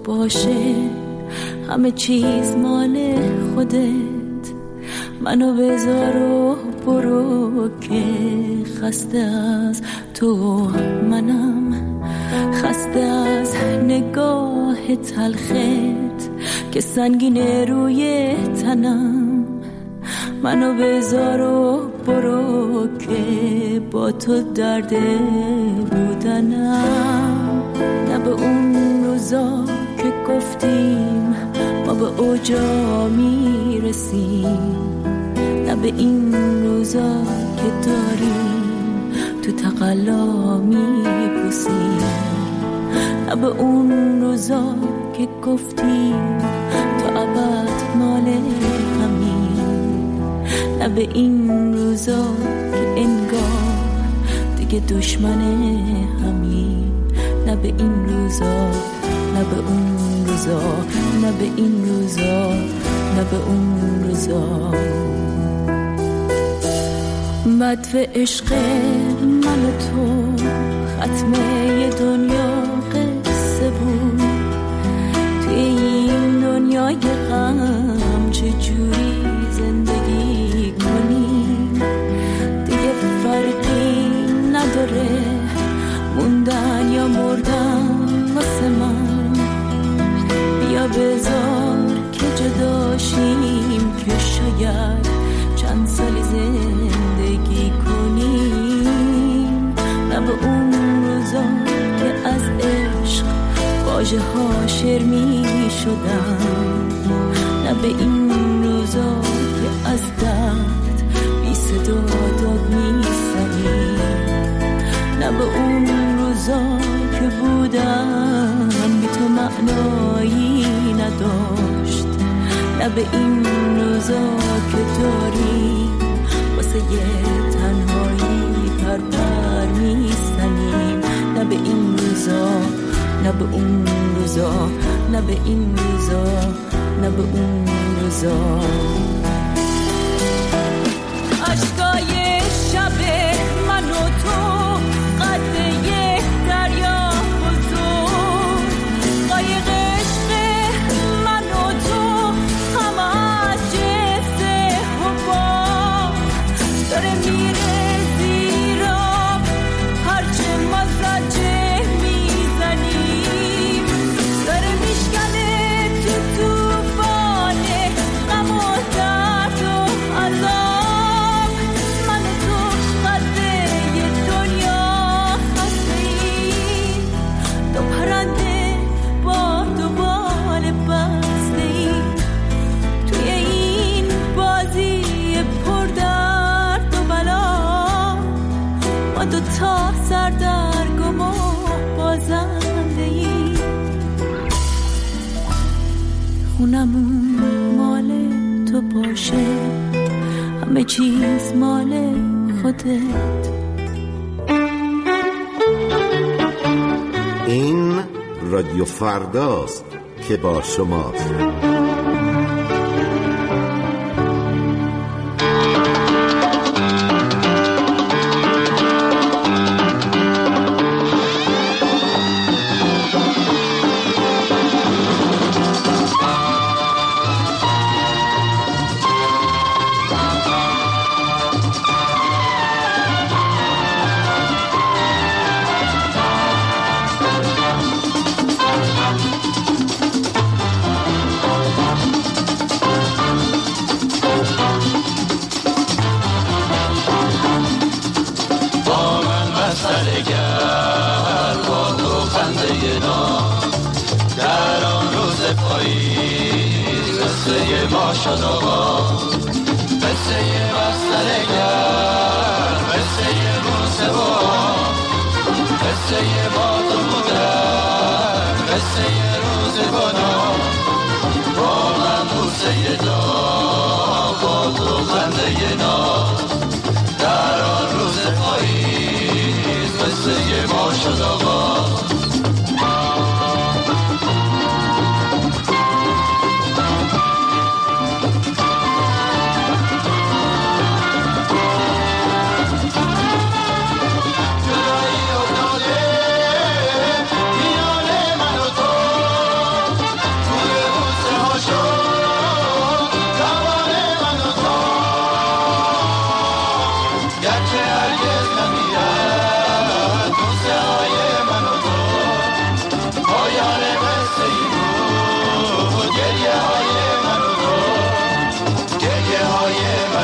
باشه همه چیز مال خودت، منو بذار و برو که خسته از تو منم، خسته از نگاه تلخت که سنگینه روی تنم، منو بذار و برو که با تو درد بودنم، نه به اون روزا که گفتیم ما به اوجا میرسیم، نه به این روزا که داریم تو تقلا میپوسیم، نه به اون روزا که گفتیم تو ابد مال همین، نه به این روزا که انگار دیگه دشمن همین، نه به این روزا، نه به اون روزا، نه به این روزا، نه به اون روزا. مدفع عشق من و تو ختمه ی دنیا قصه بود، توی این دنیای غم چجوری زندگی کنیم، دیگه فرقی نداره موندن یا مردن واسه من، بیا بذار که جداشیم که شاید چند سالی زندگی کنیم، نه به اون روزا که از عشق واژه ها شعر می شدن، نه به این روزا که از درد بی صدا داد می زنیم، نه به اون روزا که بودن بی تو معنایی نداشت، نه به این روزا که داریم واسه یه تنهایی پرپر میزنیم، نه به این روزا، نه به اون روزا، نه به این روزا، نه به اون روزا. عشقای شب من و تو قد یه دریا بزرگ، قایق عشق من و تو همه از جنس حباب، داره میره زیر آب هرچه ما زجه میزنیم، داره میشکنه تو توفان غم و درد و عذاب، من و تو قده یه دنیا هستیم، دو پرنده با دو بال بستیم، توی این بازی پر درد و بلا، ما دو تا سردرگم و بازنده ایم، خونمون مال تو باشه همه چیز مال خودت. این رادیو فرداست که با شماست.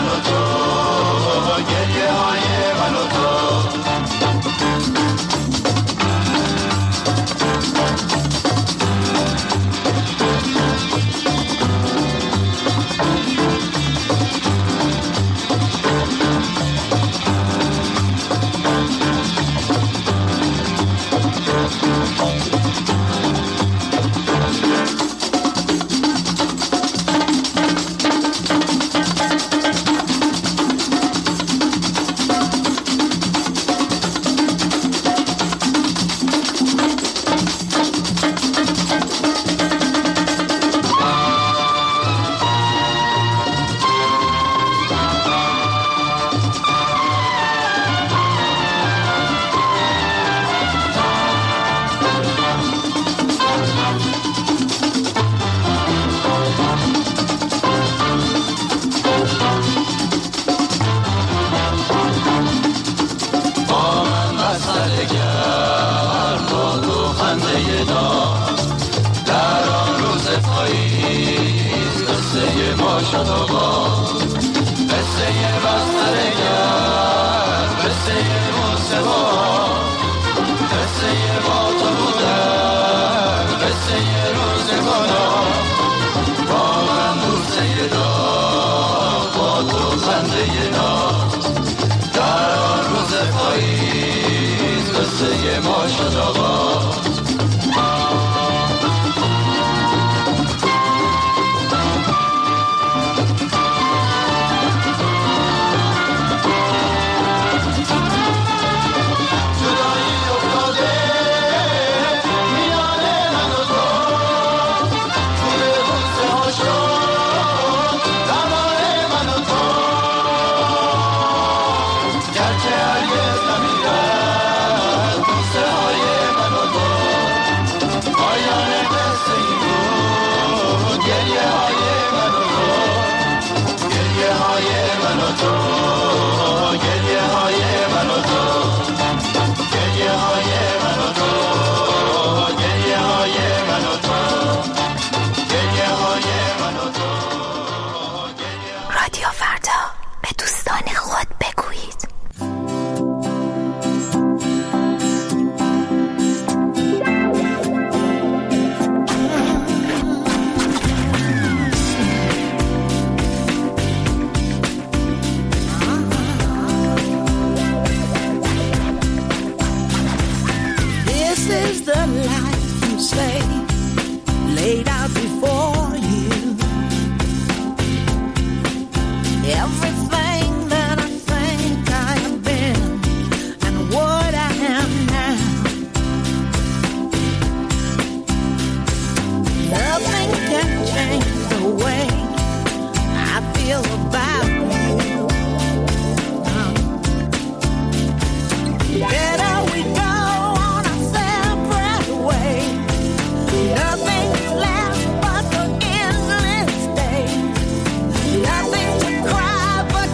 من و تو، گریه های من و تو. Nothing to cry but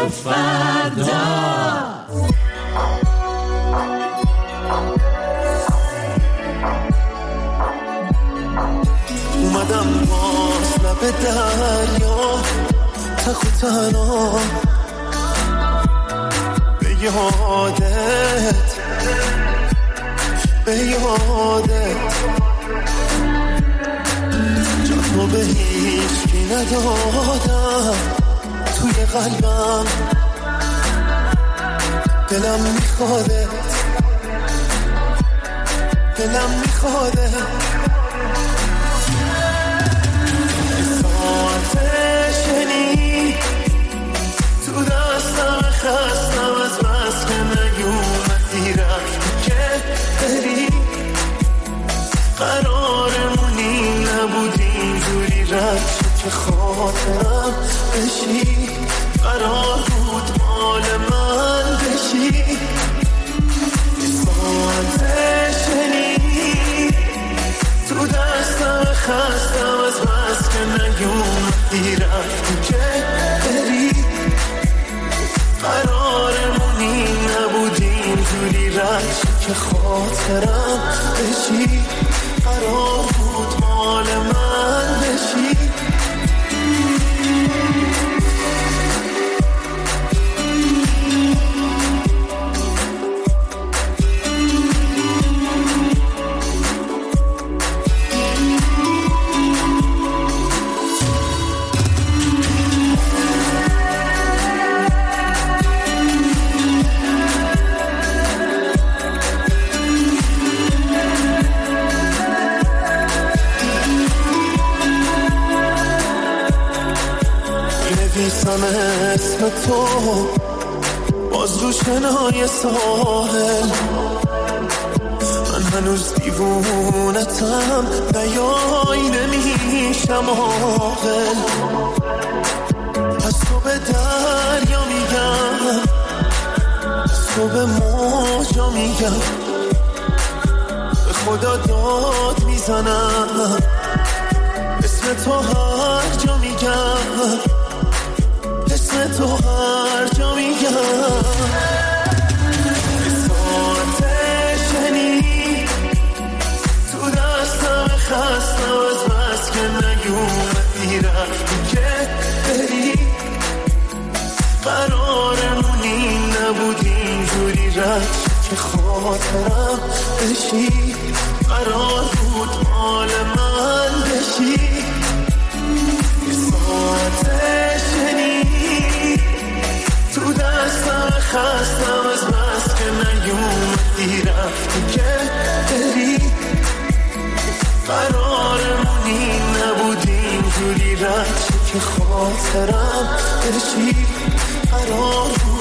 فردا. اومدم باز لب دریا تخ و تنها به یادت جانو به هیچ کی ندادم توی قلبم، دلم میخوادت آتشنی تو دستم خستم از بس که نیومدی رفتی که بری، قرارمونی نبود اینجوری رد شد که خاطرم بشی، قرار بود مال من بشی. آتشنی تو دستم خستم از بس که نیومدی رفتی که بری، قرارمونی نبود اینجوری رد شد که خاطرم بشی، قرار بود مال من بشی. نویسم اسم تو باز رو شنای ساحل، من هنوز دیوونتم نیای نمیشم عاقل. از تو به دریا میگم، از تو به موجا میگم، به خدا داد میزنم، اسم تو هر جا میگم، اسم تو هر جا میگم. آتشنی تو دستم خستم از بس که نیومدی رفتی که بری، قرارمونی نبود اینجوری رد که خاطرم بشی، قرار بود مال من بشی. آتشنی تو دستم خستم از بس که نیومدی رفتی که بری، قرارمونی نبود اینجوری رد که خاطرم بشی، قرار بود